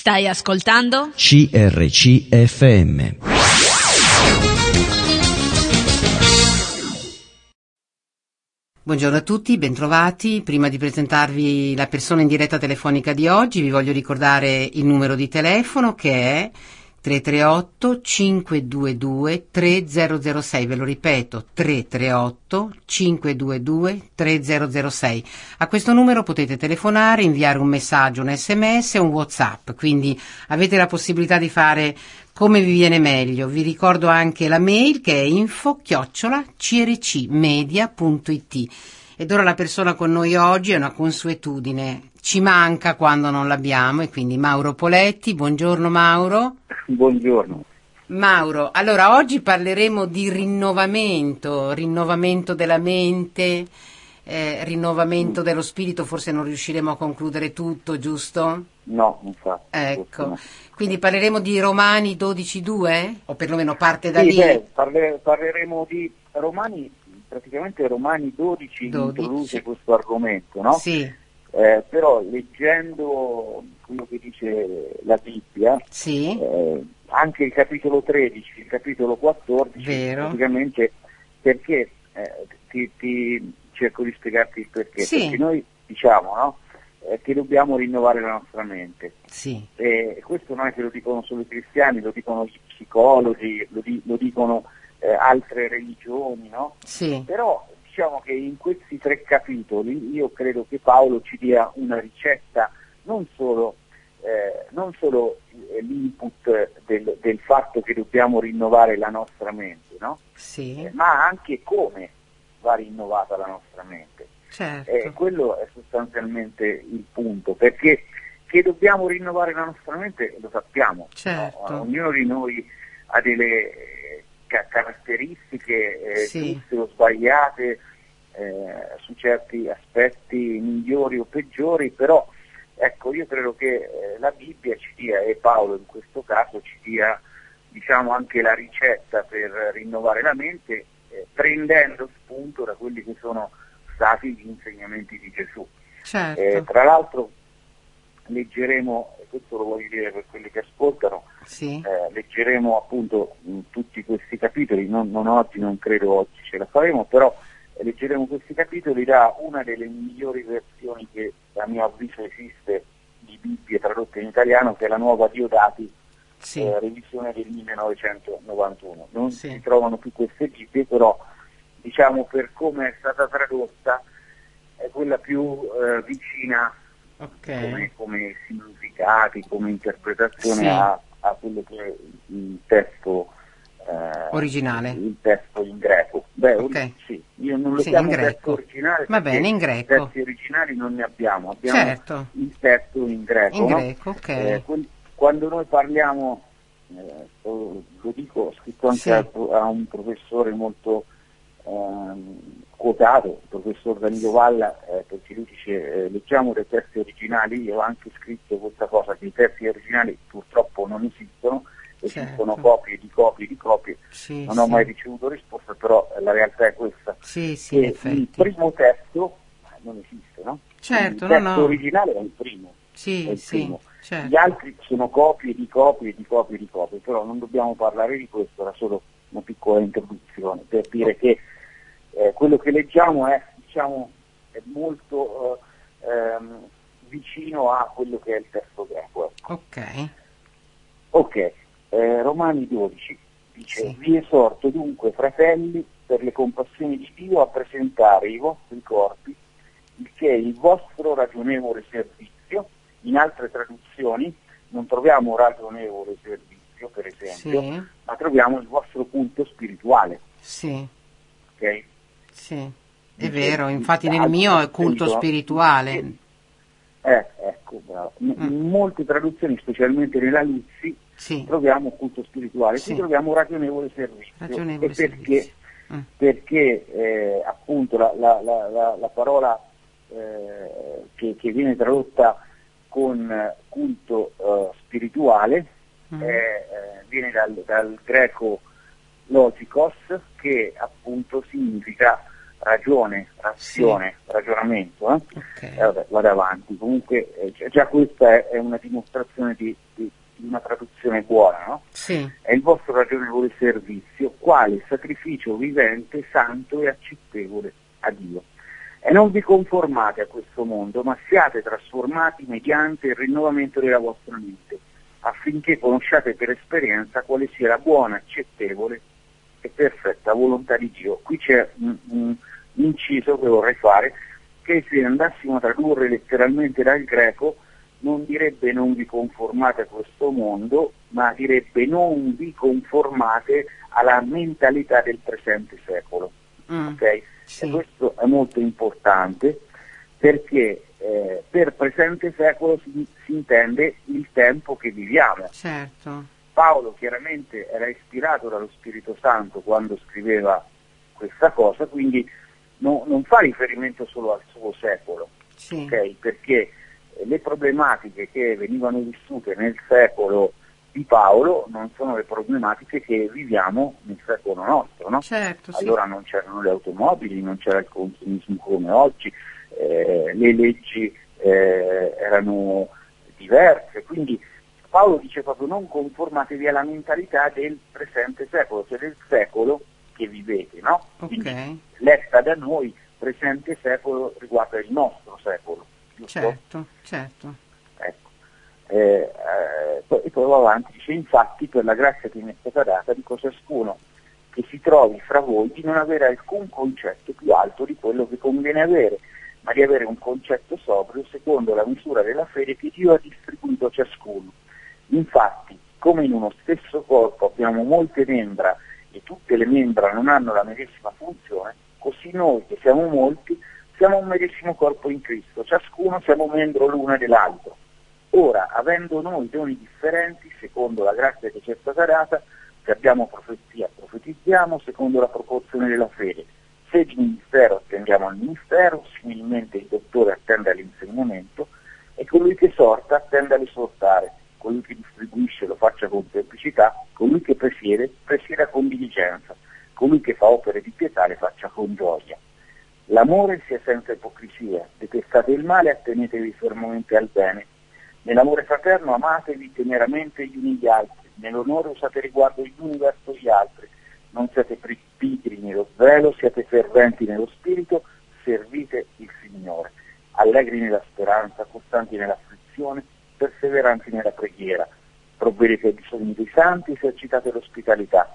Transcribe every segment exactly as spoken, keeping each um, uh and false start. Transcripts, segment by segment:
Stai ascoltando C R C F M. Buongiorno a tutti, bentrovati. Prima di presentarvi la persona in diretta telefonica di oggi, vi voglio ricordare il numero di telefono che è tre tre otto cinque due due tre zero zero sei, ve lo ripeto, tre tre otto cinque due due tre zero zero sei. A questo numero potete telefonare, inviare un messaggio, un sms e un WhatsApp, quindi avete la possibilità di fare come vi viene meglio. Vi ricordo anche la mail che è info chiocciola c r c media punto i t. Ed ora la persona con noi oggi è una consuetudine, ci manca quando non l'abbiamo, e quindi Mauro Poletti. Buongiorno Mauro. Buongiorno. Mauro, allora oggi parleremo di rinnovamento, rinnovamento della mente, eh, rinnovamento dello spirito. Forse non riusciremo a concludere tutto, giusto? No, infatti. Ecco, no. Quindi parleremo di Romani dodici due? O perlomeno parte da sì, lì? Beh, parle, parleremo di Romani, praticamente Romani dodici, dodici introduce questo argomento, no? Sì. Eh, però leggendo quello che dice la Bibbia, Sì. eh, anche il capitolo tredici, il capitolo quattordici, Vero. praticamente perché, eh, ti, ti cerco di spiegarti il perché, Sì. perché noi diciamo, no? Eh, che dobbiamo rinnovare la nostra mente. Sì. E questo non è che lo dicono solo i cristiani, lo dicono gli psicologi, lo, di, lo dicono eh, altre religioni, no? Sì. Però diciamo che in questi tre capitoli io credo che Paolo ci dia una ricetta, non solo, eh, non solo eh, l'input del, del fatto che dobbiamo rinnovare la nostra mente, no? Sì. Eh, ma anche come va rinnovata la nostra mente. Certo. Eh, quello è sostanzialmente il punto, perché che dobbiamo rinnovare la nostra mente lo sappiamo, Certo. no? Ognuno di noi ha delle eh, ca- caratteristiche eh, Sì. giuste o sbagliate eh, su certi aspetti migliori o peggiori, però ecco, io credo che eh, la Bibbia ci dia, e Paolo in questo caso ci dia, diciamo, anche la ricetta per rinnovare la mente, eh, prendendo spunto da quelli che sono stati gli insegnamenti di Gesù. Certo. Eh, tra l'altro leggeremo, e questo lo voglio dire per quelli che ascoltano, Sì. eh, leggeremo appunto mh, tutti questi capitoli, non, non oggi, non credo oggi ce la faremo, però eh, leggeremo questi capitoli da una delle migliori versioni che a mio avviso esiste di Bibbie tradotte in italiano, che è la Nuova Diodati, Sì. eh, revisione del millenovecentonovantuno. Non Sì. si trovano più queste Bibbie, però diciamo per come è stata tradotta è quella più eh, vicina, Ok. come, come significati, come interpretazione Sì. a, a quello che è il testo eh, Originale. il testo in greco. Beh, Ok. ori- sì, io non lo Sì, chiamo in testo greco. originale Va perché bene, in greco. testi originali non ne abbiamo, abbiamo Certo. il testo in greco. In no? greco, ok. Eh, quel- quando noi parliamo, eh, lo lo dico, ho scritto anche Sì. a, a un professore molto ehm, quotato, il professor Danilo Valla, eh, perché lui dice eh, leggiamo dei testi originali. Io ho anche scritto questa cosa, che i testi originali purtroppo non esistono, esistono Certo. copie di copie di copie, Sì, non ho sì. mai ricevuto risposta, però eh, la realtà è questa, Sì, sì, in che effetti. il primo testo eh, non esiste, no? Certo, il no, testo no. originale è il primo, Sì, è il sì, primo. certo. Gli altri sono copie di copie di copie di copie, però non dobbiamo parlare di questo, era solo una piccola introduzione per dire che eh, quello che leggiamo è, diciamo, è molto eh, ehm, vicino a quello che è il testo greco. Ecco. Ok. Ok, eh, Romani dodici dice: Sì. vi esorto dunque, fratelli, per le compassioni di Dio, a presentare i vostri corpi, il che è il vostro ragionevole servizio. In altre traduzioni non troviamo ragionevole servizio, per esempio, Sì. ma troviamo il vostro culto spirituale. Sì. Ok? Sì. È Dice, vero, infatti nel al- mio è culto appunto, spirituale. Eh, ecco, bravo. In Mm. molte traduzioni, specialmente nella Luzzi, Sì. troviamo culto spirituale, Sì. qui troviamo ragionevole servizio. Ragionevole e perché? servizio. Mm. Perché eh, appunto la, la, la, la, la parola eh, che, che viene tradotta con eh, culto eh, spirituale Mm. eh, eh, viene dal, dal greco logikos, che appunto significa ragione, razione, sì. ragionamento, eh? Okay. Eh, vabbè, vado avanti. Comunque eh, già questa è, è una dimostrazione di, di, di una traduzione buona, no? Sì. È il vostro ragionevole servizio, quale sacrificio vivente, santo e accettevole a Dio. E non vi conformate a questo mondo, ma siate trasformati mediante il rinnovamento della vostra mente, affinché conosciate per esperienza quale sia la buona, accettevole e perfetta volontà di Dio. Qui c'è un, un inciso che vorrei fare, che se andassimo a tradurre letteralmente dal greco non direbbe non vi conformate a questo mondo, ma direbbe non vi conformate alla mentalità del presente secolo. Mm, Okay? sì. E questo è molto importante perché eh, per presente secolo si, si intende il tempo che viviamo. Certo. Paolo chiaramente era ispirato dallo Spirito Santo quando scriveva questa cosa, quindi no, non fa riferimento solo al suo secolo, Sì. okay? Perché le problematiche che venivano vissute nel secolo di Paolo non sono le problematiche che viviamo nel secolo nostro, no? Certo, sì. Allora non c'erano le automobili, non c'era il consumismo come oggi, eh, le leggi eh, erano diverse, quindi Paolo dice proprio non conformatevi alla mentalità del presente secolo, cioè del secolo che vivete, no? Quindi Ok. letta da noi, presente secolo riguarda il nostro secolo, giusto? Certo, certo. Ecco. Eh, eh, poi, e poi va avanti, dice infatti per la grazia che mi è stata data dico ciascuno che si trovi fra voi di non avere alcun concetto più alto di quello che conviene avere, ma di avere un concetto sobrio secondo la misura della fede che Dio ha distribuito a ciascuno. Infatti, come in uno stesso corpo abbiamo molte membra e tutte le membra non hanno la medesima funzione, così noi che siamo molti siamo un medesimo corpo in Cristo, ciascuno siamo membro l'uno dell'altro. Ora, avendo noi doni differenti, secondo la grazia che ci è stata data, se abbiamo profezia, profetizziamo secondo la proporzione della fede. Se di ministero attendiamo al ministero, similmente il dottore attende all'insegnamento, e colui che esorta attende all'esortare, colui che distribuisce lo faccia con semplicità, colui che presiede, presieda con diligenza, colui che fa opere di pietà le faccia con gioia. L'amore sia senza ipocrisia, detestate il male, attenetevi fermamente al bene. Nell'amore fraterno amatevi teneramente gli uni gli altri, nell'onore usate riguardo gli uni verso gli altri, non siate pigri nello svelo, siate ferventi nello spirito, servite il Signore, allegri nella speranza, costanti nell'afflizione, perseveranti nella preghiera, provvedete ai bisogni dei santi, esercitate l'ospitalità.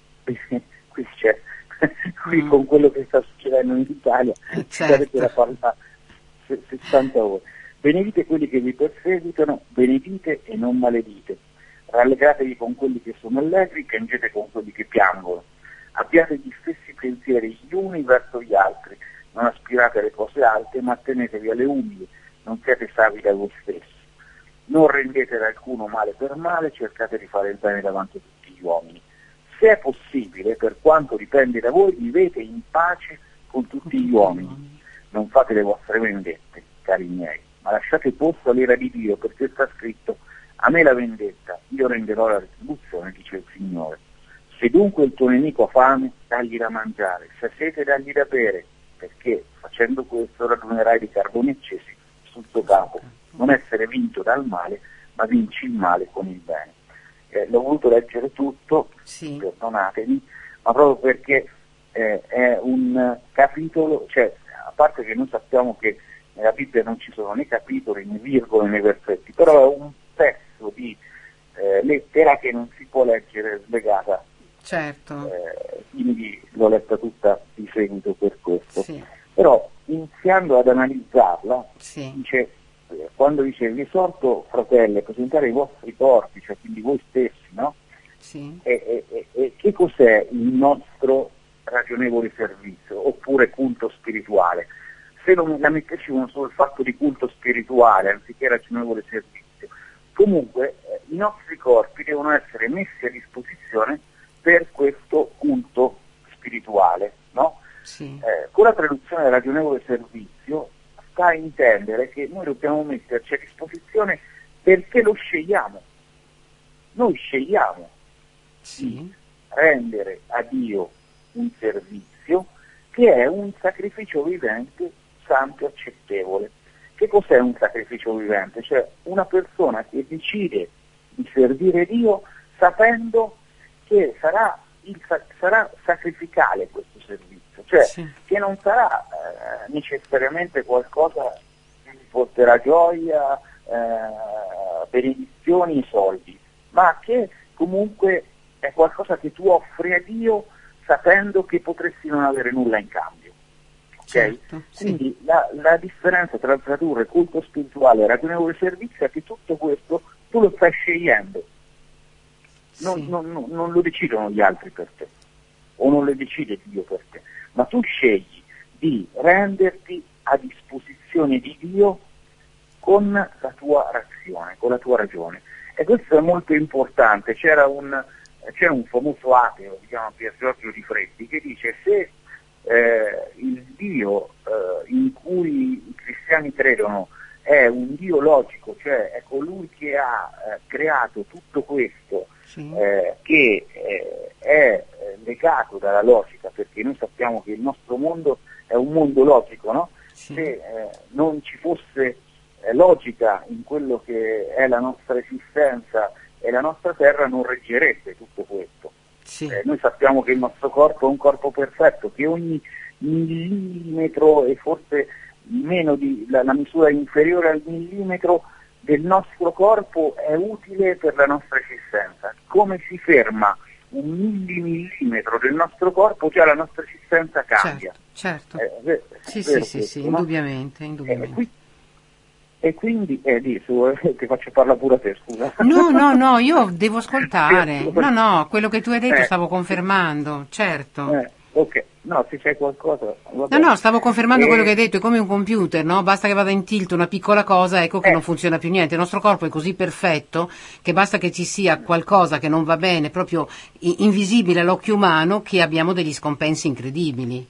Qui c'è, qui mm. con quello che sta succedendo in Italia, eh, ci sarebbe certo. da parlare sessanta ore. Benedite quelli che vi perseguitano, benedite e non maledite. Rallegratevi con quelli che sono allegri, piangete con quelli che piangono. Abbiate gli stessi pensieri gli uni verso gli altri, non aspirate alle cose alte, ma tenetevi alle umili, non siate savi da voi stessi. Non rendete ad alcuno male per male, cercate di fare il bene davanti a tutti gli uomini. Se è possibile, per quanto dipende da voi, vivete in pace con tutti gli uomini. Non fate le vostre vendette, cari miei, ma lasciate posto all'ira di Dio, perché sta scritto: a me la vendetta, io renderò la retribuzione, dice il Signore. Se dunque il tuo nemico ha fame, dagli da mangiare, se ha sete, dagli da bere, perché facendo questo radunerai di carboni accesi sul tuo capo. Non essere vinto dal male, ma vinci il male con il bene. Eh, l'ho voluto leggere tutto, sì. Perdonatemi, ma proprio perché eh, è un capitolo, cioè, a parte che noi sappiamo che nella Bibbia non ci sono né capitoli, né virgole, né versetti, però è un pezzo di eh, lettera che non si può leggere slegata. Certo. Eh, quindi l'ho letta tutta di seguito per questo. Sì. Però iniziando ad analizzarla, sì. dice, eh, quando dice vi esorto fratelli a presentare i vostri corpi, cioè quindi voi stessi, no? Sì. E, e, e che cos'è il nostro ragionevole servizio, oppure culto spirituale? Se non la mettessimo solo il fatto di culto spirituale anziché ragionevole servizio, comunque eh, i nostri corpi devono essere messi a disposizione per questo culto spirituale, no? Sì. Eh, con la traduzione ragionevole servizio sta a intendere che noi dobbiamo metterci a disposizione perché lo scegliamo. Noi scegliamo sì. di rendere a Dio un servizio che è un sacrificio vivente santo e accettevole. Che cos'è un sacrificio vivente? Cioè una persona che decide di servire Dio sapendo che sarà, il, sarà sacrificale questo servizio, cioè sì. che non sarà eh, necessariamente qualcosa che ti porterà gioia, eh, benedizioni e soldi, ma che comunque è qualcosa che tu offri a Dio sapendo che potresti non avere nulla in cambio. Okay? Certo, sì. Quindi la, la differenza tra tradurre culto spirituale e ragionevole servizio è che tutto questo tu lo stai scegliendo, non, sì. non, non, non lo decidono gli altri per te, o non lo decide Dio per te, ma tu scegli di renderti a disposizione di Dio con la tua razione, con la tua ragione. E questo è molto importante. C'era un, c'era un famoso ateo, si chiama Pier Giorgio Di Freddi, che dice: se eh, il Dio eh, in cui i cristiani credono è un Dio logico, cioè è colui che ha eh, creato tutto questo, sì. eh, che eh, è legato dalla logica, perché noi sappiamo che il nostro mondo è un mondo logico, no? Sì. Se eh, non ci fosse eh, logica in quello che è la nostra esistenza e la nostra terra, non reggerebbe tutto questo. Sì. Eh, noi sappiamo che il nostro corpo è un corpo perfetto, che ogni millimetro e forse meno di la, la misura inferiore al millimetro del nostro corpo è utile per la nostra esistenza. Come si ferma un millimillimetro del nostro corpo, già la nostra esistenza cambia. Certo, certo. Eh, eh, sì, sì, sì, sì, no? indubbiamente, indubbiamente. Eh, qui, e quindi, eh, di, su, eh, ti faccio parlare pure a te, scusa. No, no, no, io devo ascoltare. No, no, quello che tu hai detto eh, stavo confermando, certo. Eh, ok, no, se c'è qualcosa... No, no, stavo confermando eh, quello che hai detto, è come un computer, no? Basta che vada in tilt una piccola cosa, ecco che eh, non funziona più niente. Il nostro corpo è così perfetto che basta che ci sia qualcosa che non va bene, proprio invisibile all'occhio umano, che abbiamo degli scompensi incredibili.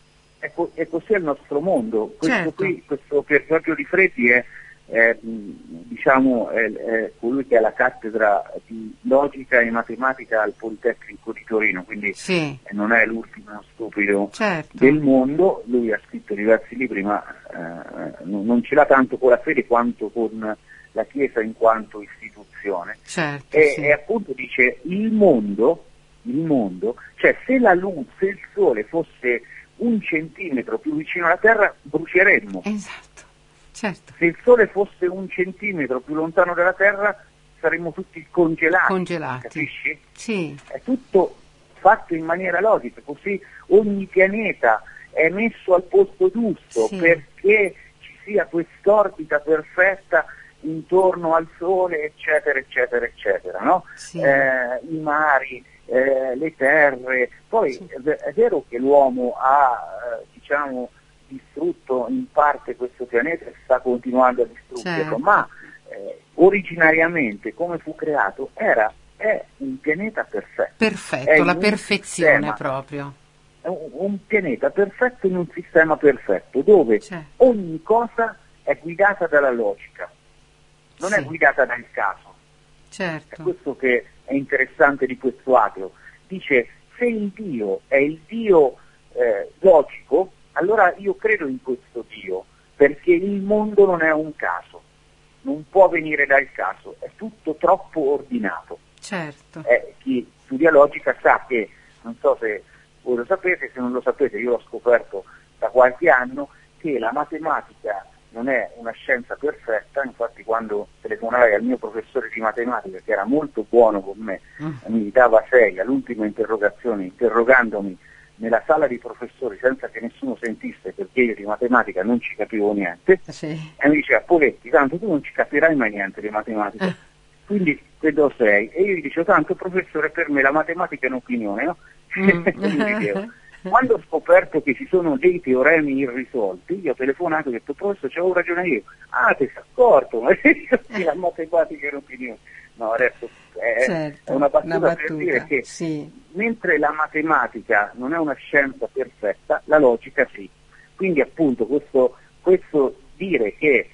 E co- così è il nostro mondo. Questo certo. qui, questo Pier Giorgio Di Freddi è... Eh, diciamo è, è colui che ha la cattedra di logica e matematica al Politecnico di Torino, quindi sì. non è l'ultimo stupido certo. del mondo. Lui ha scritto diversi libri, ma eh, non ce l'ha tanto con la fede quanto con la Chiesa in quanto istituzione. Certo, e, sì. e appunto dice il mondo, il mondo, cioè se la luce, se il sole fosse un centimetro più vicino alla Terra, brucieremmo. Esatto. Certo. Se il Sole fosse un centimetro più lontano dalla Terra saremmo tutti congelati, congelati. Capisci? Sì. È tutto fatto in maniera logica, così ogni pianeta è messo al posto giusto, sì. perché ci sia quest'orbita perfetta intorno al Sole, eccetera, eccetera, eccetera, no? Sì. Eh, i mari, eh, le terre, poi sì. è, è vero che l'uomo ha, eh, diciamo, distrutto in parte questo pianeta e sta continuando a distruggerlo, certo. ma eh, originariamente come fu creato era è un pianeta perfetto. Perfetto, è la perfezione sistema, proprio. È un, un pianeta perfetto in un sistema perfetto, dove certo. ogni cosa è guidata dalla logica, non sì. è guidata dal caso. Certo. È questo che è interessante di questo ateo. Dice, se il Dio è il Dio eh, logico, allora io credo in questo Dio, perché il mondo non è un caso, non può venire dal caso, è tutto troppo ordinato. Certo. Eh, chi studia logica sa che, non so se voi lo sapete, se non lo sapete, io l'ho scoperto da qualche anno, che la matematica non è una scienza perfetta. Infatti quando telefonai al mio professore di matematica, che era molto buono con me, mm. mi dava sei all'ultima interrogazione, interrogandomi nella sala di professori senza che nessuno sentisse, perché io di matematica non ci capivo niente, sì. e mi diceva: Poletti, tanto tu non ci capirai mai niente di matematica, eh. quindi vedo sei. E io gli dicevo: tanto professore, per me la matematica è un'opinione, no? Mm. dicevo, quando ho scoperto che ci sono dei teoremi irrisolti, io ho telefonato e ho detto: professore, c'avevo ragione io. Ah, ti sei accorto, ma la matematica è un'opinione. No, adesso è, certo, è una battuta, una battuta per dire che sì. mentre la matematica non è una scienza perfetta, la logica sì. Quindi appunto questo, questo dire che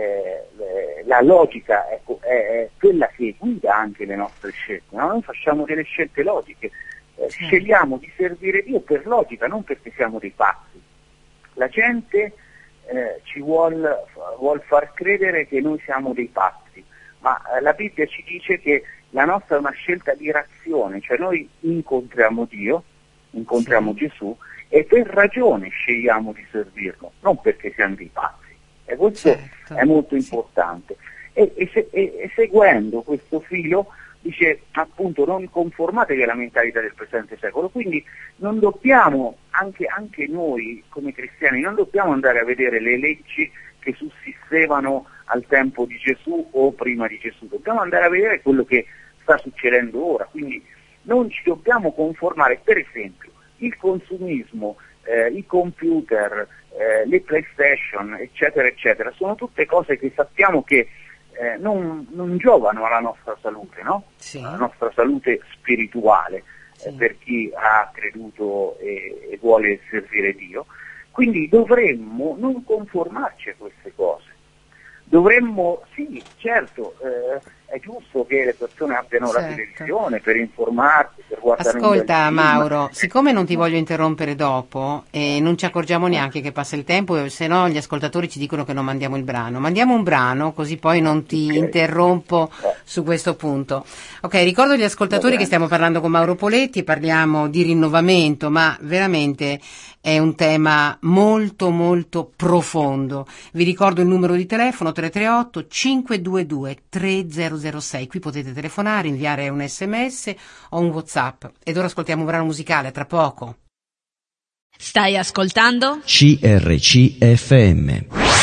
eh, la logica è, è quella che guida anche le nostre scelte, no? Noi facciamo delle scelte logiche, Eh, scegliamo di servire Dio per logica, non perché siamo dei pazzi. La gente eh, ci vuol, vuol far credere che noi siamo dei pazzi, ma eh, la Bibbia ci dice che la nostra è una scelta di razione, cioè noi incontriamo Dio, incontriamo sì. Gesù, e per ragione scegliamo di servirlo, non perché siamo dei pazzi. E questo certo. è molto importante. Sì. E, e, se, e, e seguendo questo filo, dice appunto non conformatevi alla mentalità del presente secolo, quindi non dobbiamo, anche, anche noi come cristiani, non dobbiamo andare a vedere le leggi che sussistevano al tempo di Gesù o prima di Gesù, dobbiamo andare a vedere quello che sta succedendo ora, quindi non ci dobbiamo conformare. Per esempio il consumismo, eh, i computer, eh, le PlayStation, eccetera eccetera, sono tutte cose che sappiamo che eh, non, non giovano alla nostra salute, no? Sì. Alla nostra salute spirituale, sì. eh, per chi ha creduto e, e vuole servire Dio. Quindi dovremmo non conformarci a queste cose. Dovremmo, sì, certo, eh, è giusto che le persone abbiano certo. la televisione per informarsi, per guardare. Ascolta Mauro, siccome non ti voglio interrompere dopo e non ci accorgiamo neanche che passa il tempo, se no gli ascoltatori ci dicono che non mandiamo il brano. Mandiamo un brano così poi non ti okay. interrompo eh. su questo punto. Ok, ricordo agli ascoltatori che stiamo parlando con Mauro Poletti, parliamo di rinnovamento, ma veramente è un tema molto molto profondo. Vi ricordo il numero di telefono tre tre otto cinque due due tre zero zero sei. Qui potete telefonare, inviare un sms o un WhatsApp. Ed ora ascoltiamo un brano musicale, tra poco. Stai ascoltando? C R C F M.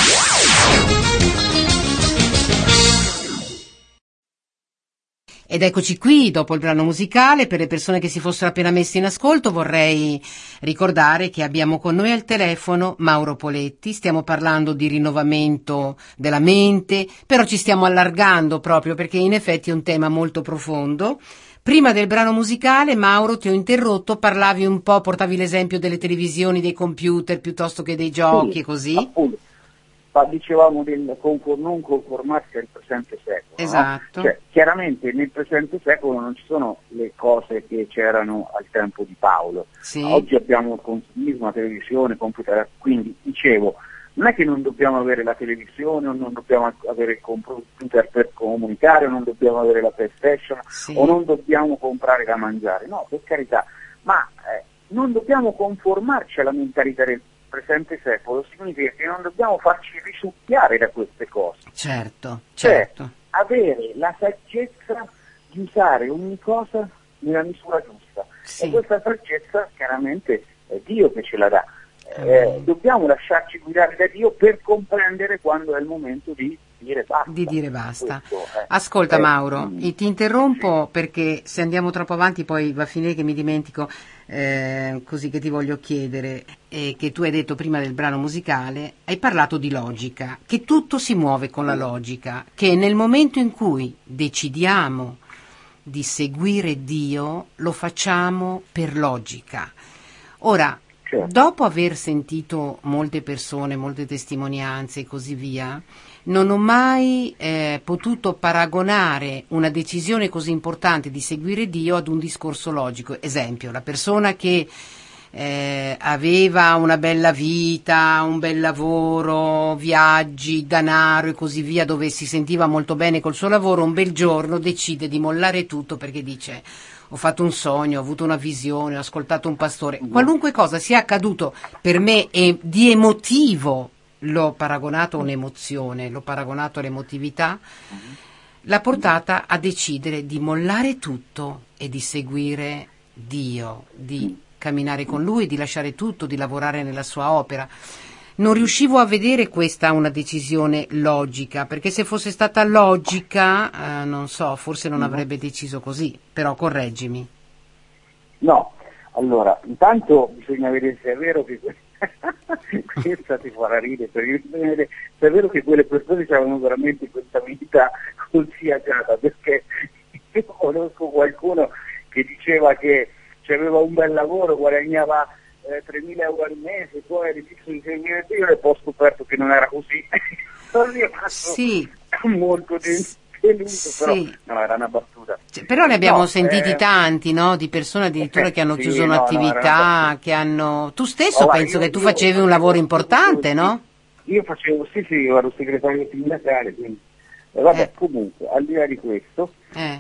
Ed eccoci qui, dopo il brano musicale. Per le persone che si fossero appena messi in ascolto vorrei ricordare che abbiamo con noi al telefono Mauro Poletti. Stiamo parlando di rinnovamento della mente, però ci stiamo allargando proprio perché in effetti è un tema molto profondo. Prima del brano musicale, Mauro, ti ho interrotto, parlavi un po', portavi l'esempio delle televisioni, dei computer piuttosto che dei giochi sì, e così. Appunto. Dicevamo del confor- non conformarsi al presente secolo. Esatto. No? Cioè, chiaramente nel presente secolo non ci sono le cose che c'erano al tempo di Paolo. Sì. Oggi abbiamo il consumismo, la televisione, computer, quindi dicevo, non è che non dobbiamo avere la televisione o non dobbiamo avere il computer per comunicare o non dobbiamo avere la PlayStation sì. o non dobbiamo comprare da mangiare, no, per carità, ma eh, non dobbiamo conformarci alla mentalità del presente secolo, significa che non dobbiamo farci risucchiare da queste cose. Certo, certo. Cioè, avere la saggezza di usare ogni cosa nella misura giusta. Sì. E questa saggezza chiaramente è Dio che ce la dà. Eh, dobbiamo lasciarci guidare da Dio per comprendere quando è il momento di dire basta. Di dire basta. Questo, eh. Ascolta eh, Mauro, mm, ti interrompo sì. perché se andiamo troppo avanti poi va a finire che mi dimentico, eh, così che ti voglio chiedere, eh, che tu hai detto prima del brano musicale, hai parlato di logica, che tutto si muove con la logica, che nel momento in cui decidiamo di seguire Dio lo facciamo per logica. Ora, dopo aver sentito molte persone, molte testimonianze e così via, non ho mai eh, potuto paragonare una decisione così importante di seguire Dio ad un discorso logico. Esempio, la persona che eh, aveva una bella vita, un bel lavoro, viaggi, denaro e così via, dove si sentiva molto bene col suo lavoro, un bel giorno decide di mollare tutto perché dice: ho fatto un sogno, ho avuto una visione, ho ascoltato un pastore. Qualunque cosa sia accaduto per me e di emotivo l'ho paragonato a un'emozione, l'ho paragonato all'emotività, l'ha portata a decidere di mollare tutto e di seguire Dio, di camminare con Lui, di lasciare tutto, di lavorare nella sua opera. Non riuscivo a vedere questa una decisione logica, perché se fosse stata logica, eh, non so, forse non avrebbe deciso così, però correggimi. No, allora, intanto bisogna vedere se è vero che questa ti farà ridere, perché bisogna vedere se è vero che quelle persone avevano veramente questa vita così agiata, perché io conosco qualcuno che diceva che aveva un bel lavoro, guadagnava Eh, tremila euro al mese, poi è deciso di seguire Dio e poi ho scoperto che non era così. Sono rimasto sì. molto dentro. deluso, sì. però no, era una battuta. Cioè, però ne abbiamo no, sentiti eh, tanti, no? Di persone addirittura eh, che hanno sì, chiuso no, un'attività, no, che hanno... Tu stesso oh, guarda, penso io, che tu io facevi facevo, un lavoro io facevo importante, il- no? Io facevo, sì sì, io ero segretario sindacale, quindi, eh, vabbè, Eh. comunque, al di là di questo, Eh.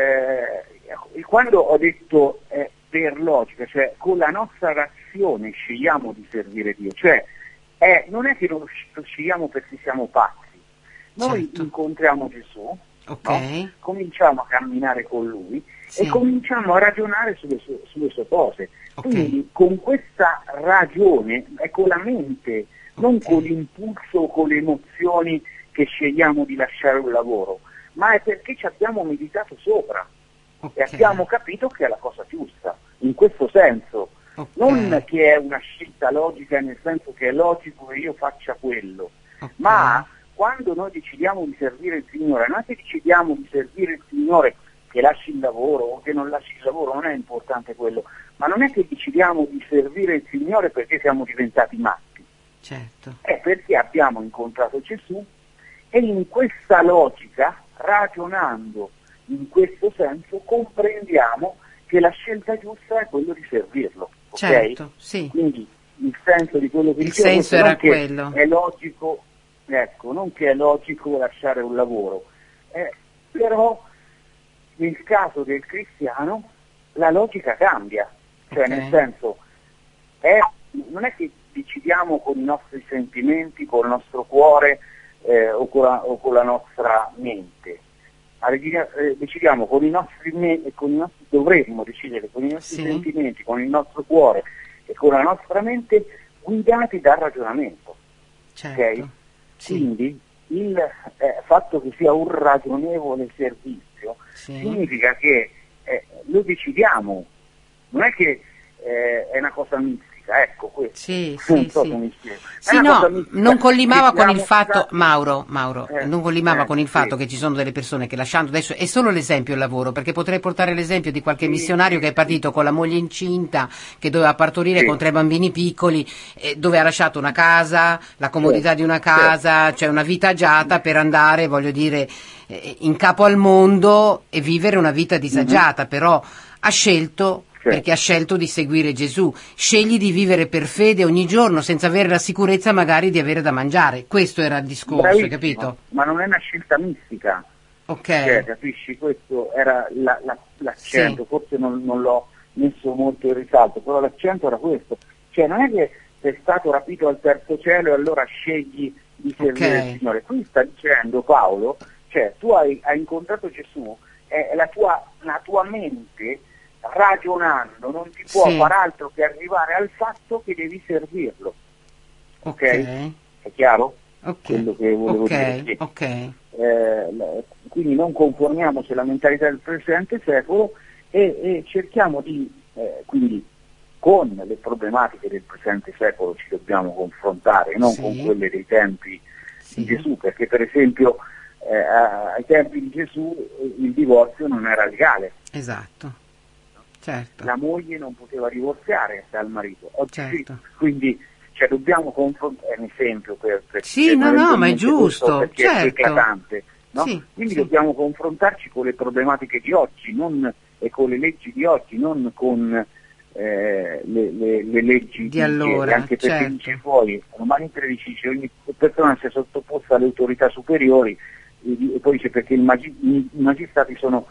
eh, quando ho detto eh, per logica, cioè con la nostra razione scegliamo di servire Dio, cioè eh, non è che lo sc- scegliamo perché siamo pazzi, noi Certo. incontriamo Gesù, Ok. no? Cominciamo a camminare con Lui Sì. e cominciamo a ragionare sulle sue, sulle sue cose. Ok. Quindi con questa ragione, è con la mente, non Ok. con l'impulso o con le emozioni che scegliamo di lasciare un lavoro, ma è perché ci abbiamo meditato sopra Ok. e abbiamo capito che è la cosa giusta, in questo senso. Ok. Non che è una scelta logica nel senso che è logico che io faccia quello, Ok. ma quando noi decidiamo di servire il Signore, non è che decidiamo di servire il Signore che lasci il lavoro o che non lasci il lavoro, non è importante quello, ma non è che decidiamo di servire il Signore perché siamo diventati matti, Certo. è perché abbiamo incontrato Gesù e in questa logica, ragionando in questo senso, comprendiamo che la scelta giusta è quello di servirlo. Ok? Certo, sì. Quindi il senso di quello che Il dicevo senso non era che quello. è logico, ecco, non che è logico lasciare un lavoro, eh, però nel caso del cristiano la logica cambia, cioè Ok. nel senso è, non è che decidiamo con i nostri sentimenti, con il nostro cuore eh, o, con la, o con la nostra mente, ma eh, decidiamo con i nostri me- con i nostri, dovremmo decidere con i nostri Sì. sentimenti, con il nostro cuore e con la nostra mente, guidati dal ragionamento. Certo. Ok? Sì. Quindi il eh, fatto che sia un ragionevole servizio Sì. significa che eh, lo decidiamo, non è che eh, è una cosa mistica, ecco questo. Sì, Non sì, so sì. come mi spiego. È Sì, una cosa no, mistica non collimava che con il siamo fatto, stati- Mauro, Mauro, Eh, non collimava eh, con il fatto sì. che ci sono delle persone che lasciando, adesso è solo l'esempio il lavoro, perché potrei portare l'esempio di qualche Sì, missionario sì, che è partito con la moglie incinta, che doveva partorire Sì. con tre bambini piccoli, eh, dove ha lasciato una casa, la comodità Certo, di una casa, cioè una vita agiata per andare, voglio dire, eh, in capo al mondo e vivere una vita disagiata, però ha scelto Certo. perché ha scelto di seguire Gesù. Scegli di vivere per fede ogni giorno senza avere la sicurezza magari di avere da mangiare. Questo era il discorso, hai Bravissimo, capito? ma non è una scelta mistica, Ok. cioè, capisci? Questo era la- la- l'accento, Sì. forse non, non l'ho messo molto in risalto, però l'accento era questo, cioè non è che sei stato rapito al terzo cielo e allora scegli di servire Ok. il Signore, qui sta dicendo Paolo, cioè tu hai, hai incontrato Gesù e la tua, la tua mente ragionando non ti può Sì. far altro che arrivare al fatto che devi servirlo, ok? Ok. È chiaro? Ok. Quello che volevo dire, Ok. sì. Ok. Eh, la- quindi non conformiamoci alla mentalità del presente secolo e, e cerchiamo di, eh, quindi con le problematiche del presente secolo ci dobbiamo confrontare, non Sì. con quelle dei tempi Sì. di Gesù, perché per esempio eh, ai tempi di Gesù eh, il divorzio non era legale, Esatto. Certo. la moglie non poteva divorziare dal marito, oggi Certo. sì, quindi cioè, dobbiamo confrontare, è un esempio per, per Sì, mi no, è venuto no, in ma è mente questo giusto, perché è certo. eclatante, no? Sì, Quindi sì. dobbiamo confrontarci con le problematiche di oggi non, e con le leggi di oggi, non con eh, le, le, le leggi Di di ieri, allora, anche perché certo. dice poi, Romani tredici dice ogni persona sia sottoposta alle autorità superiori e, di- e poi dice perché il magi- i magistrati sono,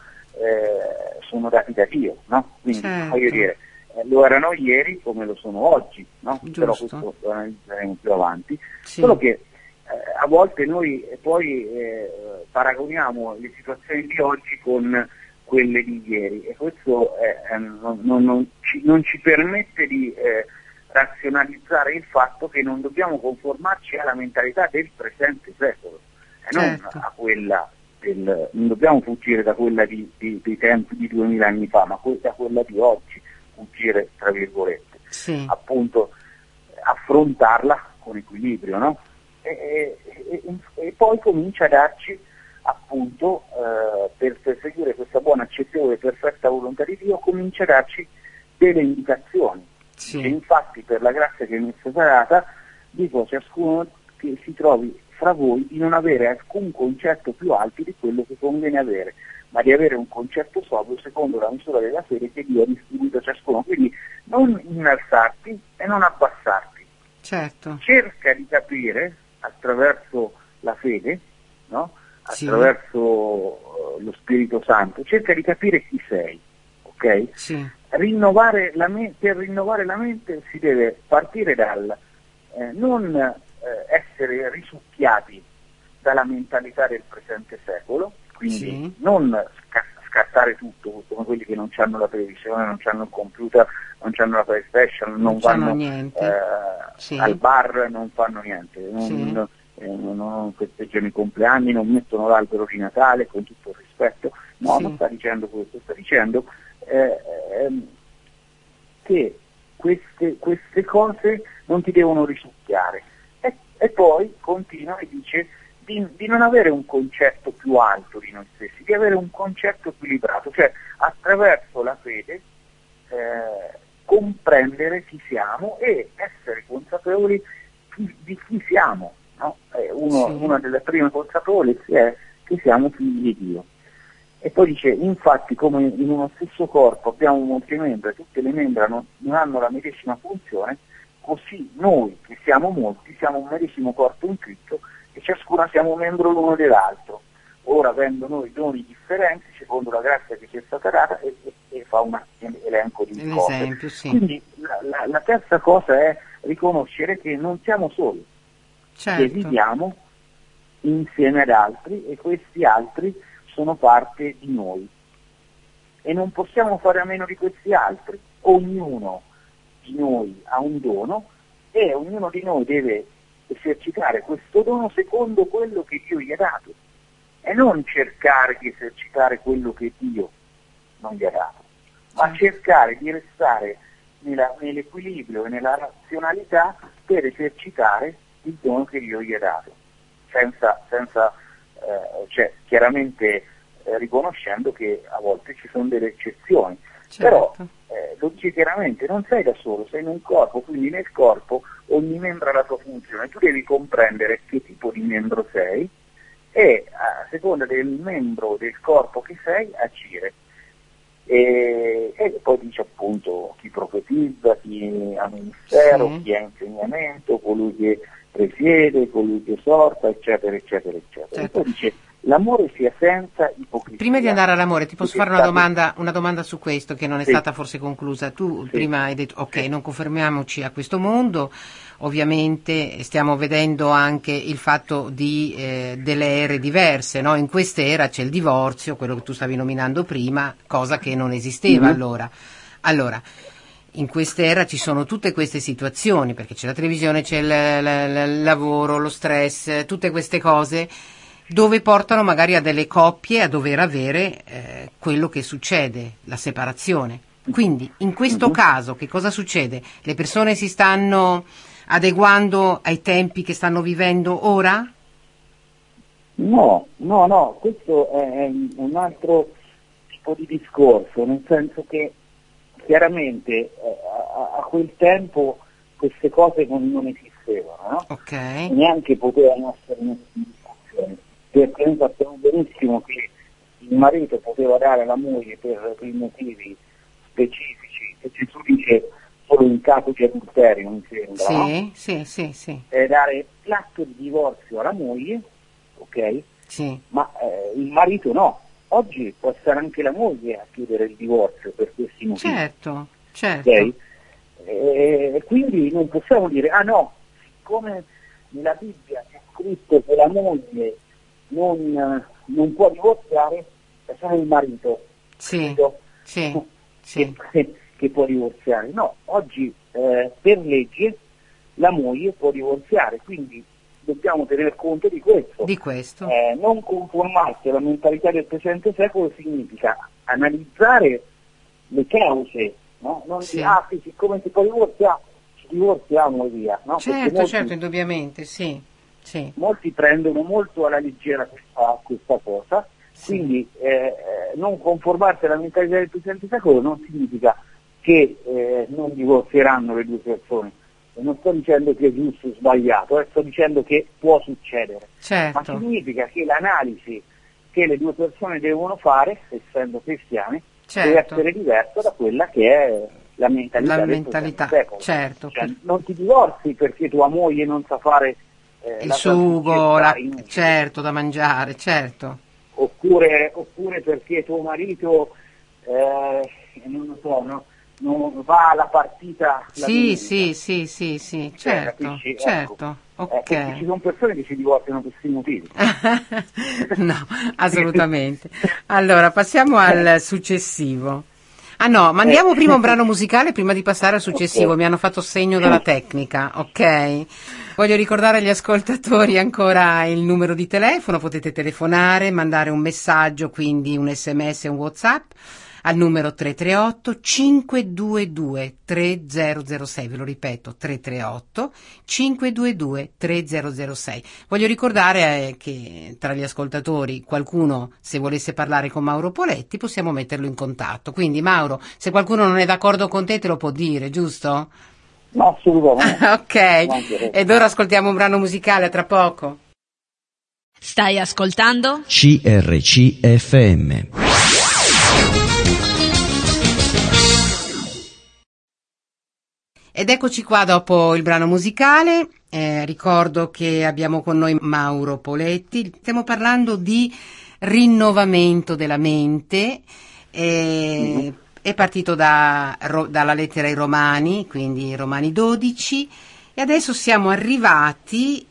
eh, sono dati da Dio, no? Quindi Certo. voglio dire, eh, lo erano ieri come lo sono oggi, no? Però Giusto. questo lo analizzeremo più avanti. Sì. Solo che eh, a volte noi eh, poi eh, paragoniamo le situazioni di oggi con quelle di ieri e questo eh, eh, non, non- non ci, non ci permette di eh, razionalizzare il fatto che non dobbiamo conformarci alla mentalità del presente secolo e Certo. non a quella del, non dobbiamo fuggire da quella di, di- dei tempi di duemila anni fa, ma que- da quella di oggi, fuggire tra virgolette, Sì. appunto affrontarla con equilibrio, no? E, e- e- e poi comincia a darci appunto eh, per perseguire questa buona, accettevole e perfetta volontà di Dio, comincia a darci delle indicazioni. Sì. E infatti per la grazia che mi è stata data dico a ciascuno che si trovi fra voi di non avere alcun concetto più alto di quello che conviene avere, ma di avere un concetto sobrio secondo la misura della fede che Dio ha distribuito a ciascuno. Quindi non innalzarti e non abbassarti. Certo. Cerca di capire attraverso la fede, no? Sì. Attraverso uh, lo Spirito Santo, cerca di capire chi sei, ok? Sì. Rinnovare la mente, per rinnovare la mente si deve partire dal eh, non eh, essere risucchiati dalla mentalità del presente secolo, quindi Sì. non sca- scattare tutto come quelli che non hanno la televisione, non hanno il computer, non hanno la PlayStation, non, Non vanno c'hanno niente. eh, Sì. al bar, non fanno niente, non, Sì. non, eh, non, non festeggiano i compleanni, non mettono l'albero di Natale, con tutto il rispetto. No, Sì. non sta dicendo questo, sta dicendo eh, ehm, che queste, queste cose non ti devono risucchiare. E, e poi continua e dice di, di non avere un concetto più alto di noi stessi, di avere un concetto equilibrato, cioè attraverso la fede eh, comprendere chi siamo e essere consapevoli di, di chi siamo. No? Eh, uno, Sì. Una delle prime consapevolezze è che siamo figli di Dio. E poi dice, infatti, come in uno stesso corpo abbiamo molti membri e tutte le membra non, non hanno la medesima funzione, così noi, che siamo molti, siamo un medesimo corpo in Cristo e ciascuno siamo membro l'uno dell'altro. Ora, avendo noi doni differenti, secondo la grazia che ci è stata data, e, e, e fa un elenco di cose. L'esempio, sì. Quindi la, la, la terza cosa è riconoscere che non siamo soli, Certo. che viviamo insieme ad altri e questi altri sono parte di noi e non possiamo fare a meno di questi altri. Ognuno di noi ha un dono e ognuno di noi deve esercitare questo dono secondo quello che Dio gli ha dato e non cercare di esercitare quello che Dio non gli ha dato, ma cercare di restare nella, nell'equilibrio e nella razionalità per esercitare il dono che Dio gli ha dato, senza, senza eh, cioè, chiaramente eh, riconoscendo che a volte ci sono delle eccezioni, Certo. però eh, lo dice chiaramente, non sei da solo, sei in un corpo, quindi nel corpo ogni membro ha la sua funzione, tu devi comprendere che tipo di membro sei e a seconda del membro del corpo che sei agire. E, e poi dice appunto chi profetizza, chi ha ministero, Sì. chi ha insegnamento, colui che presiede, colui che esorta, eccetera, eccetera, eccetera. Certo. E poi dice l'amore sia senza ipocrisia. Prima di andare all'amore, ti posso Perché fare una state- domanda, una domanda su questo che non è Sì. stata forse conclusa. Tu Sì. prima hai detto, ok, Sì. non confermiamoci a questo mondo, ovviamente stiamo vedendo anche il fatto di eh, delle ere diverse, no? In quest'era c'è il divorzio, quello che tu stavi nominando prima, cosa che non esisteva Mhm. allora. Allora, in quest'era ci sono tutte queste situazioni, perché c'è la televisione, c'è il, il- il lavoro, lo stress, tutte queste cose dove portano magari a delle coppie a dover avere eh, quello che succede, la separazione. Quindi in questo Mhm. caso che cosa succede? Le persone si stanno adeguando ai tempi che stanno vivendo ora? No, no, no, questo è un altro tipo di discorso, nel senso che chiaramente eh, a, a quel tempo queste cose non, non esistevano, no? Ok, Neanche potevano essere messe in discussione, perché noi sappiamo benissimo che il marito poteva dare alla moglie per, per motivi specifici, che Gesù dice solo in caso di adulterio, mi sembra, no? sì, sì, sì, sì, Eh, dare l'atto di divorzio alla moglie, ok? sì, Ma eh, il marito no. Oggi può essere anche la moglie a chiedere il divorzio per questi motivi. certo, certo, Ok? E quindi non possiamo dire, ah no, siccome nella Bibbia c'è scritto che la moglie non, non può divorziare, è solo il marito sì, capito? sì, sì, che, che può divorziare. No, oggi eh, per legge la moglie può divorziare, quindi dobbiamo tener conto di questo. di questo, Eh, non conformarsi alla mentalità del presente secolo significa analizzare le cause, no? Non Sì. dire, ah sì, siccome si può divorziare, ci divorziamo e via. No? Perché certo, molti, certo, indubbiamente, sì, sì, molti prendono molto alla leggera questa, questa cosa, Sì. quindi eh, eh, non conformarsi alla mentalità del presente secolo non significa che eh, non divorzieranno le due persone, non sto dicendo che è giusto o sbagliato, eh, sto dicendo che può succedere, certo. ma significa che l'analisi che le due persone devono fare, essendo cristiani, certo. deve essere diversa da quella che è la mentalità, la del mentalità secolo. certo. Cioè, non ti divorzi perché tua moglie non sa fare eh, il la sugo, la... in... certo, da mangiare, certo. Oppure, oppure perché tuo marito eh, non lo so, no? Non va alla partita. Sì, sì, sì, sì, sì, certo, cioè, certo, ecco. ok. Eh, ci sono persone che si divorziano per questi motivi. No, assolutamente. Allora, passiamo al successivo. Ah no, mandiamo prima un brano musicale prima di passare al successivo, okay. Mi hanno fatto segno dalla tecnica, ok? Voglio ricordare agli ascoltatori ancora il numero di telefono, potete telefonare, mandare un messaggio, quindi un sms e un WhatsApp al numero tre tre otto cinque due due tre zero zero sei, ve lo ripeto, tre tre otto cinque due due tre zero zero sei. Voglio ricordare eh, che tra gli ascoltatori qualcuno, se volesse parlare con Mauro Poletti, possiamo metterlo in contatto. Quindi Mauro, se qualcuno non è d'accordo con te te lo può dire, giusto? No, assolutamente. Ok, ed ora ascoltiamo un brano musicale, tra poco. Stai ascoltando? C R C F M. Ed eccoci qua dopo il brano musicale, eh, ricordo che abbiamo con noi Mauro Poletti, stiamo parlando di rinnovamento della mente, eh, mm-hmm. È partito da, ro, dalla lettera ai Romani, quindi Romani dodici, e adesso siamo arrivati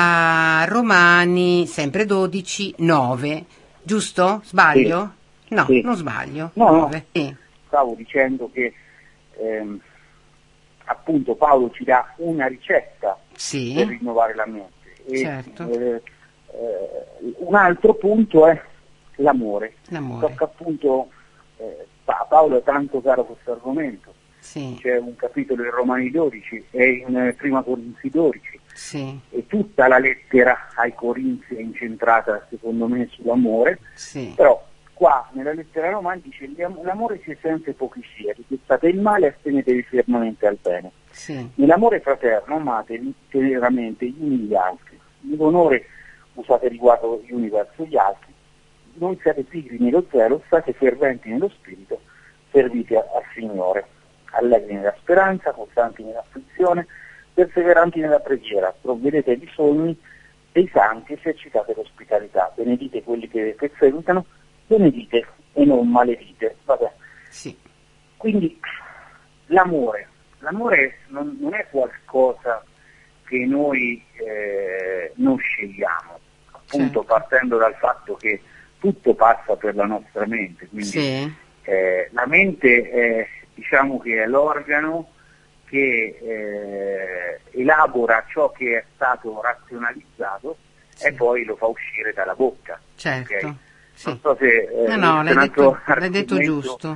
a Romani, sempre dodici, nove, giusto? Sbaglio? Sì. No, sì. non sbaglio. No, nove. no. Sì. Stavo dicendo che ehm, appunto Paolo ci dà una ricetta sì. per rinnovare la mente. E, certo. eh, eh, un altro punto è l'amore. l'amore. Tocca appunto, eh, Paolo è tanto caro questo argomento. Sì. C'è un capitolo in Romani dodici e in eh, Prima Corinzi dodici. Sì. E tutta la lettera ai Corinzi è incentrata, secondo me, sull'amore. Sì. Però qua nella lettera ai Romani dice: l'amore si sente ipocrisia, detestate il male e astenetevi fermamente al bene. Sì. Nell'amore fraterno amatevi teneramente gli uni gli altri, nell'onore usate riguardo gli uni verso gli altri, non siate pigri nello zelo, state ferventi nello spirito, servite al Signore, allegri nella speranza, costanti nell'afflizione, perseveranti nella preghiera, provvedete ai bisogni dei santi, esercitate l'ospitalità, benedite quelli che vi perseguitano, benedite e non maledite. Vabbè. Sì. Quindi l'amore, l'amore non, non è qualcosa che noi eh, non scegliamo, appunto certo. partendo dal fatto che tutto passa per la nostra mente, quindi sì. eh, la mente è, diciamo che è l'organo che eh, elabora ciò che è stato razionalizzato sì. e poi lo fa uscire dalla bocca. Certo. Okay? Sì. Non so se eh, no, no, l'hai detto, l'hai detto giusto.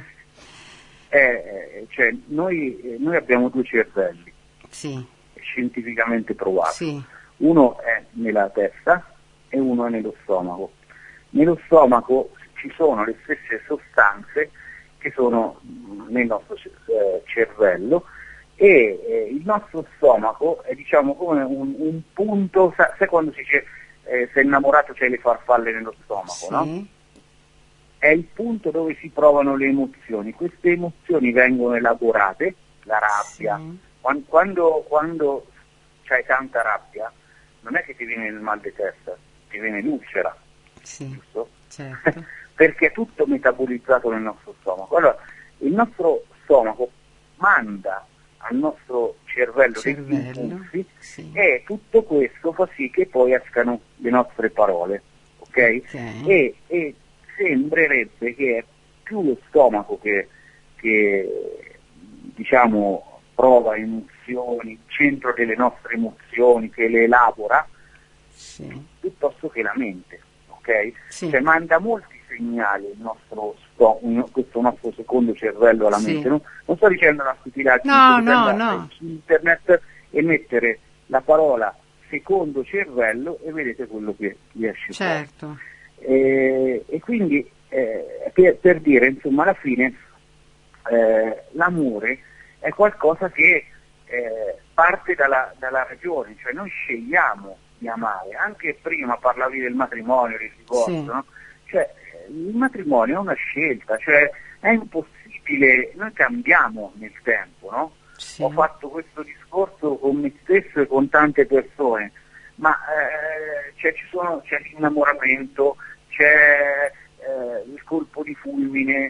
Eh, cioè, noi, noi abbiamo due cervelli sì. scientificamente provati. Sì. Uno è nella testa e uno è nello stomaco. Nello stomaco ci sono le stesse sostanze che sono nel nostro eh, cervello e eh, il nostro stomaco è diciamo come un, un punto, sai sa quando si dice eh, sei innamorato c'hai le farfalle nello stomaco, sì. no? È il punto dove si provano le emozioni. Queste emozioni vengono elaborate, la rabbia, sì. quando, quando, quando c'hai tanta rabbia non è che ti viene il mal di testa, ti viene l'ulcera, sì. giusto? Certo. Perché è tutto metabolizzato nel nostro stomaco. Allora, il nostro stomaco manda al nostro cervello, cervello degli impulsi sì. e tutto questo fa sì che poi escano le nostre parole, ok? okay. E, e sembrerebbe che è più lo stomaco che, che diciamo prova emozioni, il centro delle nostre emozioni, che le elabora, sì. piuttosto che la mente, ok? Sì. Cioè manda molti segnali il nostro sto, questo nostro secondo cervello alla sì. mente. Non, non sto dicendo una stupidaggine, no, no, no. su internet e mettere la parola secondo cervello e vedete quello che riesce certo. fuori. E, e quindi eh, per, per dire insomma alla fine eh, l'amore è qualcosa che eh, parte dalla, dalla ragione, cioè noi scegliamo di amare. Anche prima parlavi del matrimonio, del divorzio, Sì. no? Cioè il matrimonio è una scelta, cioè è impossibile, noi cambiamo nel tempo, no? Sì. Ho fatto questo discorso con me stesso e con tante persone, ma eh, cioè, ci sono, c'è l'innamoramento, c'è eh, il colpo di fulmine,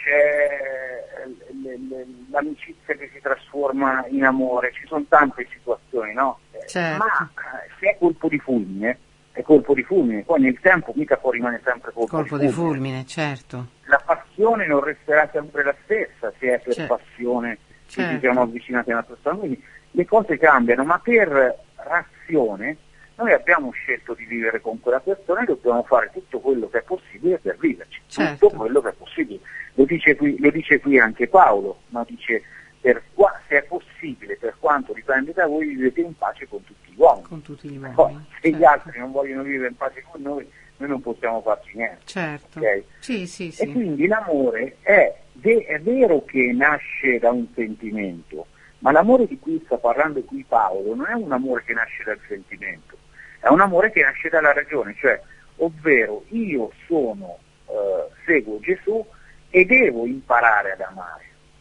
c'è eh, l- l- l'amicizia che si trasforma in amore, ci sono tante situazioni, no? Certo. Ma eh, se è colpo di fulmine, è colpo di fulmine, poi nel tempo mica può rimanere sempre colpo, Colpo di di fulmine. fulmine, certo. La passione non resterà sempre la stessa se è per Certo. passione che Certo. ci siamo avvicinati a una persona, quindi le cose cambiano, ma per razione noi abbiamo scelto di vivere con quella persona e dobbiamo fare tutto quello che è possibile per viverci, Certo. tutto quello che è possibile. Lo dice qui, lo dice qui anche Paolo, ma dice per qua, se è possibile, per quanto dipende da voi, vivete in pace con tutti gli uomini. Con tutti gli uomini. Poi, se certo. gli altri non vogliono vivere in pace con noi, noi non possiamo farci niente. Certo. Ok? Sì, sì, E sì. quindi l'amore è, è vero che nasce da un sentimento, ma l'amore di cui sta parlando qui Paolo non è un amore che nasce dal sentimento, è un amore che nasce dalla ragione, cioè, ovvero io sono, eh, seguo Gesù e devo imparare ad amare,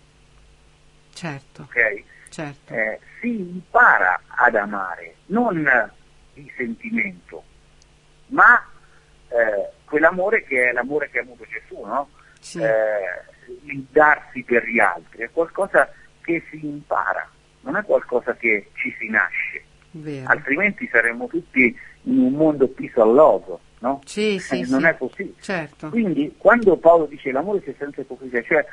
Certo. ok? Certo. Eh, si impara ad amare, non di sentimento, ma eh, quell'amore che è l'amore che ha avuto Gesù, no? Sì. Eh, il darsi per gli altri, è qualcosa che si impara, non è qualcosa che ci si nasce, Vero. altrimenti saremmo tutti in un mondo pisalloso, no? Sì, sì, Eh, non sì. è così. Certo. Quindi quando Paolo dice l'amore sia senza ipocrisia, cioè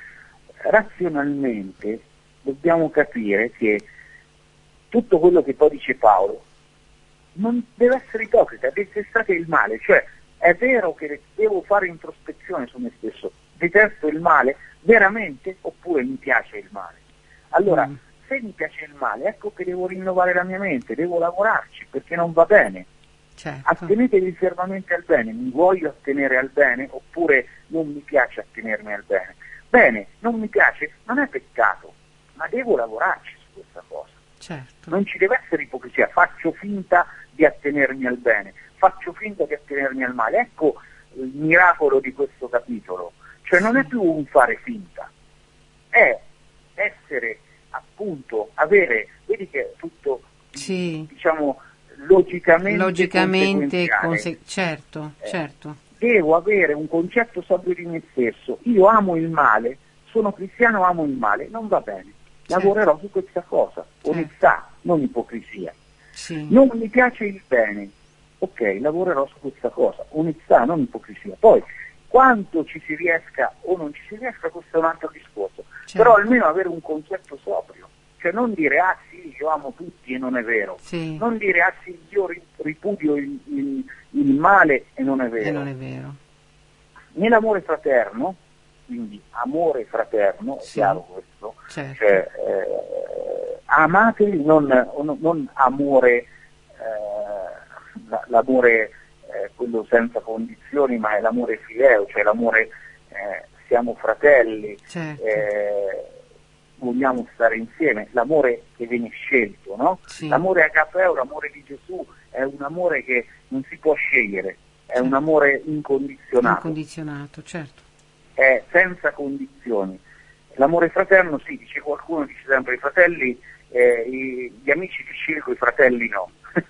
razionalmente dobbiamo capire che tutto quello che poi dice Paolo non deve essere ipocrita, detestate il male, cioè è vero che devo fare introspezione su me stesso, detesto il male veramente oppure mi piace il male? Allora, Mm. se mi piace il male, ecco che devo rinnovare la mia mente, devo lavorarci perché non va bene. Certo. Attenetevi fermamente al bene, mi voglio attenere al bene oppure non mi piace attenermi al bene? Bene, non mi piace, non è peccato, ma devo lavorarci su questa cosa. Certo. Non ci deve essere ipocrisia, faccio finta di attenermi al bene, faccio finta di attenermi al male. Ecco il miracolo di questo capitolo, cioè non è più un fare finta, è essere appunto, avere, vedi che è tutto, Sì. diciamo, logicamente, Logicamente, conseguenziale. conse- certo, Eh. certo. Devo avere un concetto sobrio di me stesso, io amo il male, sono cristiano, amo il male, non va bene, Certo. lavorerò su questa cosa, onestà, non ipocrisia. Sì. Non mi piace il bene, ok, lavorerò su questa cosa, onestà, non ipocrisia. Poi, quanto ci si riesca o non ci si riesca, questo è un altro discorso, Certo. però almeno avere un concetto sobrio, cioè non dire ah sì, io amo tutti e non è vero, Sì. non dire ah sì, io ri- ripudio il, il, il male e non è vero. E non è vero. Nell'amore fraterno, quindi amore fraterno, è Sì. chiaro questo, Certo. cioè eh, amatevi, non, non, non amore, eh, la- l'amore eh, quello senza condizioni, ma è l'amore fileo, cioè l'amore eh, siamo fratelli, Certo. eh, vogliamo stare insieme, l'amore che viene scelto, no? Sì. L'amore agapeo, l'amore di Gesù è un amore che non si può scegliere, è Certo. un amore incondizionato, Incondizionato, certo. è senza condizioni. L'amore fraterno, sì, dice qualcuno, dice sempre i fratelli, eh, i- gli amici li scelgo, i fratelli no.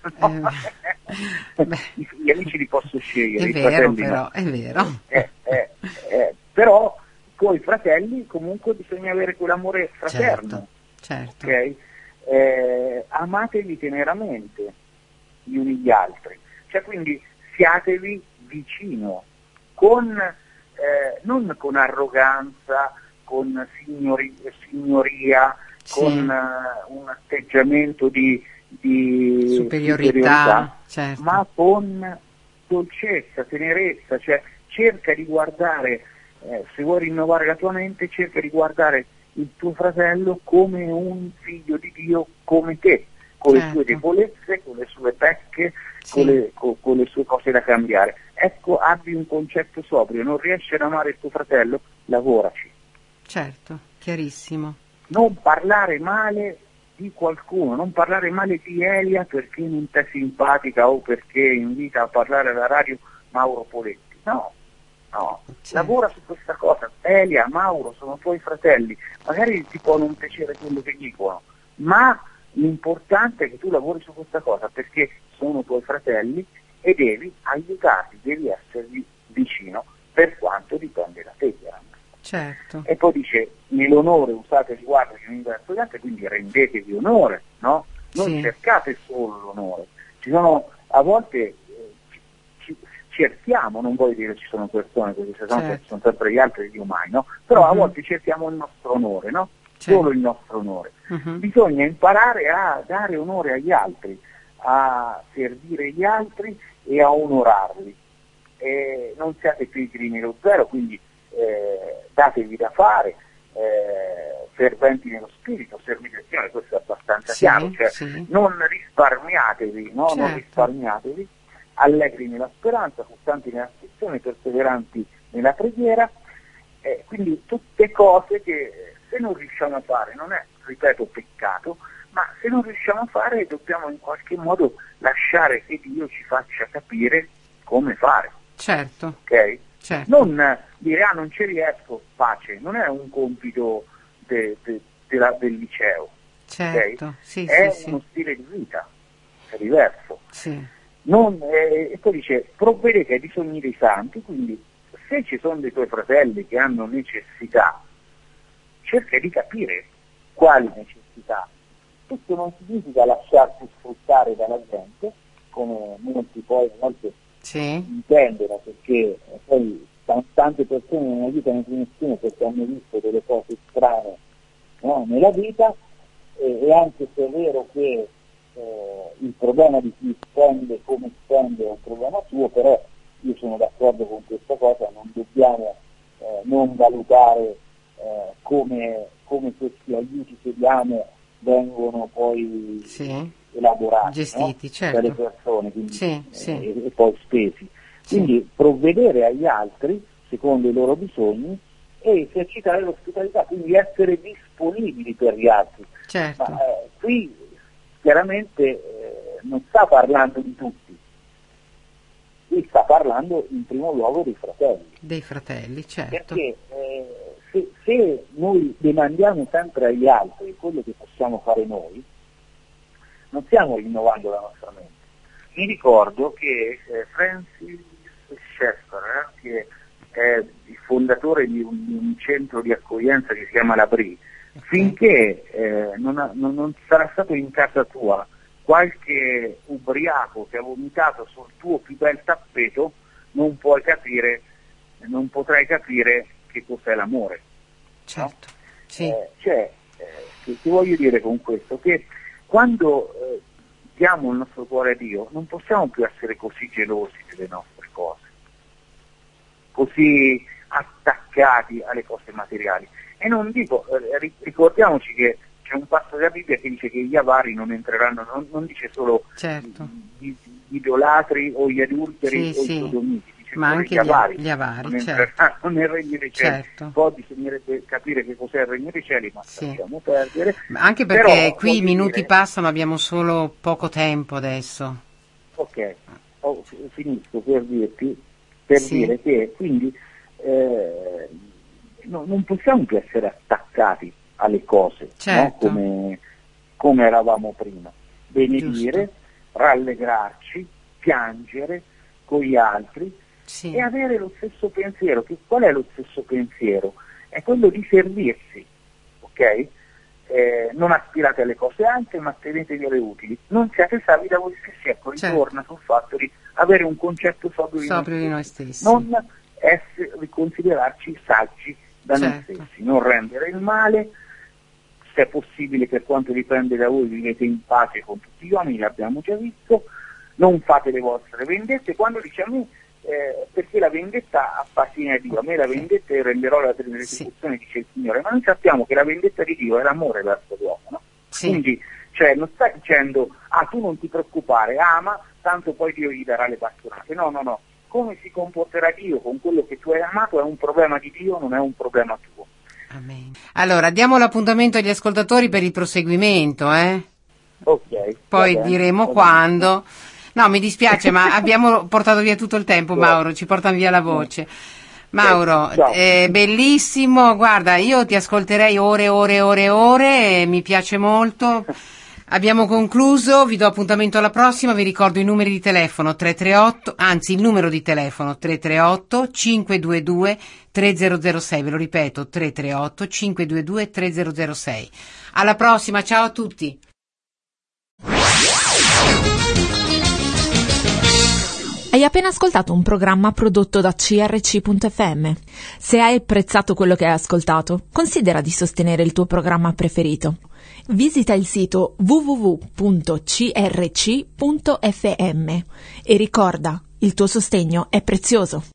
Eh, beh. I- gli amici li posso scegliere, È i vero, fratelli però, no. è vero. Eh, eh, eh, però con i fratelli comunque bisogna avere quell'amore fraterno, Certo. ok? Eh, amatevi teneramente gli uni gli altri, cioè quindi siatevi vicino, con, eh, non con arroganza, con signori- signoria, Sì. con eh, un atteggiamento di, di Superiorità, certo. ma con dolcezza, tenerezza, cioè cerca di guardare, eh, se vuoi rinnovare la tua mente, cerca di guardare il tuo fratello come un figlio di Dio come te, con Certo. le sue debolezze, con le sue pecche, Sì. con, le, co- con le sue cose da cambiare. Ecco, abbi un concetto sobrio, non riesci ad amare il tuo fratello, lavoraci. Certo, chiarissimo. Non parlare male di qualcuno, non parlare male di Elia perché non ti è simpatica o perché invita a parlare alla radio Mauro Poletti. No, no, certo. Lavora su questa cosa. Elia, Mauro sono tuoi fratelli, magari ti può non piacere quello che dicono, ma l'importante è che tu lavori su questa cosa perché sono tuoi fratelli e devi aiutarli, devi essergli vicino per quanto dipende da te, chiaramente. Certo. E poi dice, nell'onore usate riguardo che venite verso gli altri, quindi rendetevi onore, no? Non Sì. cercate solo l'onore. Ci sono, a volte eh, ci, ci, cerchiamo, non voglio dire ci sono persone così, se Certo. sono sempre gli altri, io mai, no? Però a Mhm. volte cerchiamo il nostro onore, no? Certo. Solo il nostro onore. Mhm. Bisogna imparare a dare onore agli altri, a servire gli altri e a onorarli. E non siate pigri nello zero, quindi eh, datevi da fare, eh, ferventi nello spirito, servite il Signore, questo è abbastanza Sì, chiaro, cioè sì. non risparmiatevi, no? Certo. Non risparmiatevi, allegri nella speranza, costanti nell'afflizione, perseveranti nella preghiera, eh, quindi tutte cose che se non riusciamo a fare, non è, ripeto, peccato, ma se non riusciamo a fare dobbiamo in qualche modo lasciare che Dio ci faccia capire come fare, Certo. ok? Certo. Non eh, dire ah non ci riesco, pace, non è un compito de, de, de la, del liceo, Certo. ok? Sì, È sì, uno sì. stile di vita, è diverso. Sì. Non, eh, e poi dice provvedete ai bisogni dei santi, quindi se ci sono dei tuoi fratelli che hanno necessità, cerca di capire quali necessità. Questo non significa lasciarsi sfruttare dalla gente, come molti poi a volte Sì. intendono, perché eh, poi t- tante persone non aiutano più nessuno perché hanno visto delle cose strane, no, nella vita, e, e anche se è vero che eh, il problema di chi spende come spende è un problema suo, però io sono d'accordo con questa cosa, non dobbiamo eh, non valutare eh, come, come questi aiuti che diamo vengono poi Sì. elaborati, Gestiti, no? certo. Dalle persone, quindi, Sì, eh, sì. E, e poi spesi. Quindi provvedere agli altri secondo i loro bisogni e esercitare l'ospitalità, quindi essere disponibili per gli altri. Certo. Ma eh, qui chiaramente eh, non sta parlando di tutti, qui sta parlando in primo luogo dei fratelli. Dei fratelli, certo. Perché eh, se, se noi demandiamo sempre agli altri quello che possiamo fare noi, non stiamo rinnovando la nostra mente. Mi ricordo che eh, Francis Schaeffer, eh, che è il fondatore di un, di un centro di accoglienza che si chiama La Brie, okay. finché eh, non, ha, non, non sarà stato in casa tua qualche ubriaco che ha vomitato sul tuo più bel tappeto, non puoi capire, non potrai capire che cos'è l'amore. Certo, no? sì. Eh, cioè, eh, che ti voglio dire con questo? Che quando eh, diamo il nostro cuore a Dio, non possiamo più essere così gelosi delle nostre cose, così attaccati alle cose materiali. E non dico, eh, ricordiamoci che c'è un passo della Bibbia che dice che gli avari non entreranno, non, non dice solo certo. gli, gli idolatri o gli adulteri sì, o sì. i sodomiti, dice ma anche gli avari, gli avari non certo. entreranno nel regno dei cieli. Certo. Poi bisognerebbe capire che cos'è il regno dei cieli, ma sì. lasciamo perdere. Anche perché Però, qui i minuti dire... passano, abbiamo solo poco tempo adesso. Ok, oh, finisco per dirti, per sì. dire che quindi eh, no, non possiamo più essere attaccati alle cose, certo. no? come, come eravamo prima. Benedire, Giusto. rallegrarci, piangere con gli altri sì. e avere lo stesso pensiero. Che, qual è lo stesso pensiero? È quello di servirsi, ok? Eh, non aspirate alle cose alte, ma tenetevi alle utili. Non siate savi da voi stessi. Ecco, ritorna certo. sul fatto di avere un concetto sobrio, sobrio di di noi noi stessi. stessi. Non essere, considerarci saggi da certo. noi stessi, non rendere il male. Se è possibile, per quanto dipende da voi, vivete in pace con tutti gli uomini, l'abbiamo già visto. Non fate le vostre vendette. Quando dice a me, eh, perché la vendetta appartiene a Dio, a me la vendetta e renderò la retribuzione, sì. dice il Signore, ma noi sappiamo che la vendetta di Dio è l'amore verso l'uomo, no? Sì. Quindi, cioè, non sta dicendo, ah, tu non ti preoccupare, ama, tanto poi Dio gli darà le bastonate. No, no, no. Come si comporterà Dio con quello che tu hai amato è un problema di Dio, non è un problema tuo. Amen. Allora, diamo l'appuntamento agli ascoltatori per il proseguimento, eh? Ok. Poi bene, diremo bene. quando. No, mi dispiace, ma abbiamo portato via tutto il tempo, Mauro, ci portano via la voce. Mauro, Ciao. è bellissimo, guarda, io ti ascolterei ore e ore e ore e ore, mi piace molto. Abbiamo concluso, vi do appuntamento alla prossima, vi ricordo i numeri di telefono tre tre otto, anzi il numero di telefono tre tre otto cinque due due tre zero zero sei, ve lo ripeto tre tre otto cinque due due tre zero zero sei. Alla prossima, ciao a tutti! Hai appena ascoltato un programma prodotto da C R C punto F M. Se hai apprezzato quello che hai ascoltato, considera di sostenere il tuo programma preferito. Visita il sito w w w punto c r c punto f m e ricorda, il tuo sostegno è prezioso.